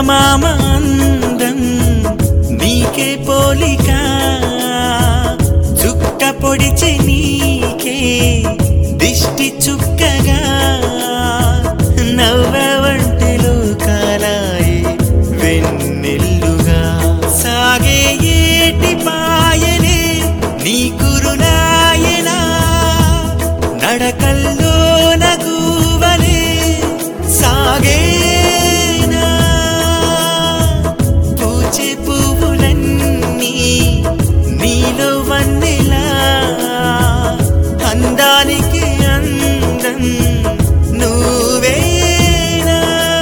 చందమామ అందం నీకే పోలిక చుక్క పొడిచి నీకే దిష్టి చుక్కగా నవ్వవంటిలో కాలాయే వెన్నెల్లుగా సాగే ఏటి పాయనే నీ కురునాయనా నడకల్లో నగువలే సాగేనా పూచే పువ్వులన్నీ నీలో వన్నెలా అందానికి అందం నువ్వేనా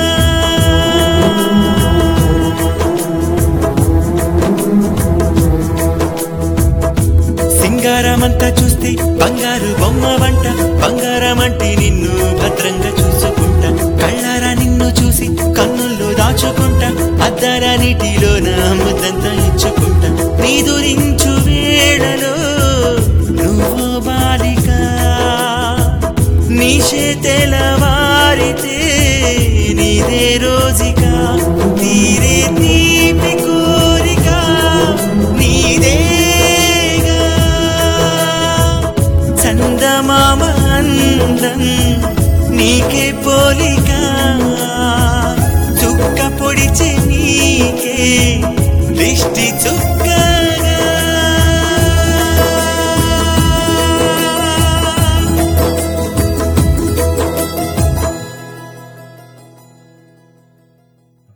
సింగారమంతా చూస్తే బంగారు బొమ్మ వంట బంగారమంటే నిన్ను భద్రంగా చూసుకుంటా కళ్ళారా నిన్ను చూసి కన్నుల్లో దాచుకుంటా అద్దార నీటిలో నా ముద్దంతా ఇచ్చుకుంటా నీ దురించు వేళలో నువ్వు బాలిక నీ చేతెలవారితే నీదే రోజుగా తీరే తీపి కోరిక నీదేగా చందమామ అందం నీకే పోలిక చుక్క పొడిచి నీకే దిష్టి చుక్క